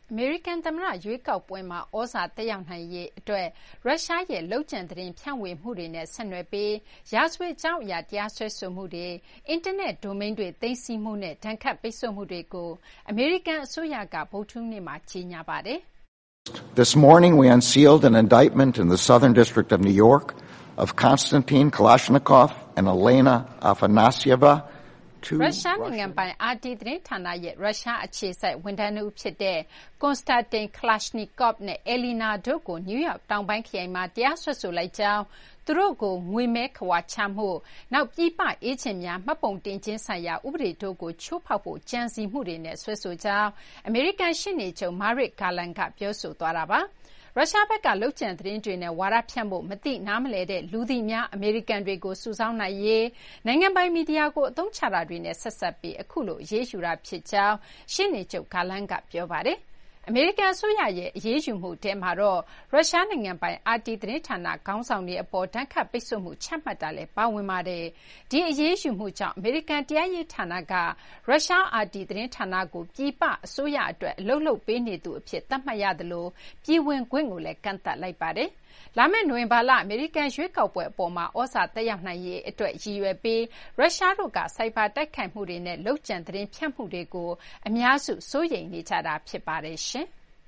အမေရိကန်သမ္မတရွေးကောက်ပွဲမှာဩဇာသက်ရောက်နိုင်ရေးအတွက်ရုရှားရဲ့လုပ်ကြံသတင်းဖြန့်ဝေမှုတွေနဲ့ဆက်နွယ်ပြီးရာဇဝတ်ကြောင်းအရာတရားစွဲဆိုမှုတွေအင်တာနက်ဒိုမိန်းတွေသိမ်းဆည်းမှုနဲ့ဒဏ်ခတ်ပိတ်ဆို့မှုတွေကိုအမေရိကန်အစိုးရကဗုဒ္ဓဟူးနေ့မှာကြေညာပါတယ်။ This morning we unsealed an indictment in the Southern District of New York of Konstantin Kalashnikov and Elena Afanasieva ရုရှားနိုင်ငံပိုင် RT သတင်းဌာနရဲ့ရုရှားအခြေစိုက်ဝန်ထမ်းတို့ဖြစ်တဲ့ Konstantin Kalashnikov နဲ့ Elena တို့ကိုနယူးယောက်တောင်ပိုင်းခရိုင်မှာတရားစွဲဆိုလိုက်ကြောင်းသူတို့ကိုငွေမဲခဝါချမှုနောက်ပြည်ပအေးချင်များမှတ်ပုံတင်ခြင်းဆိုင်ရာဥပဒေတို့ကိုချိုးဖောက်ဖို့ကြံစည်မှုတွေနဲ့ဆွဲဆိုကြောင်းအမေရိကန်ရှေ့နေချုပ် Merrick Garland ကပြောဆိုသွားတာပါရုရှားဘက်ကလုပ်ကြံသတင်းတွေနဲ့ဝါဒဖြန့်ဖို့မသိနားမလည်တဲ့လူသိများအမေရိကန်တွေကိုစုဆောင်းနိုင်ရေးနိုင်ငံပိုင်မီဒီယာကိုအသုံးချတာတွေနဲ့ဆက်စပ်ပြီးအခုလိုအရေးယူတာဖြစ်ကြောင်းရှေ့နေချုပ် Garland ကပြောပါတယ်အမေရိကန်အစိုးရရဲ့အရေးယူမှုထဲမှာတော့ရုရှားနိုင်ငံပိုင် RT သတင်းဌာနခေါင်းဆောင်တွေအပေါ်ဒဏ်ခတ်ပိတ်ဆို့မှုချမှတ်တာလည်းပါဝင်ပါတယ်။ဒီအရေးယူမှုကြောင့်အမေရိကန်တရားရေးဌာနကရုရှား RT သတင်းဌာနကိုပြည်ပအစိုးရအတွက်အလုပ်လုပ်ပေးနေသူအဖြစ်သတ်မှတ်ရသလိုပြည်ဝင်ခွင့်ကိုလည်းကန့်သတ်လိုက်ပါတယ်။လာမယ့်နိုဝင်ဘာလအမေရိကန်ရွေးကောက်ပွဲအပေါ်မှာဩဇာတက်ရောက်နိုင်ရေးအတွက်ရည်ရွယ်ပြီးရုရှားတို့ကစိုက်ဘာတိုက်ခိုက်မှုတွေနဲ့လုပ်ကြံသတင်းဖြန့်မှုတွေကိုအများစုစိုးရိမ်နေကြတာဖြစ်ပါတယ်ရှင်။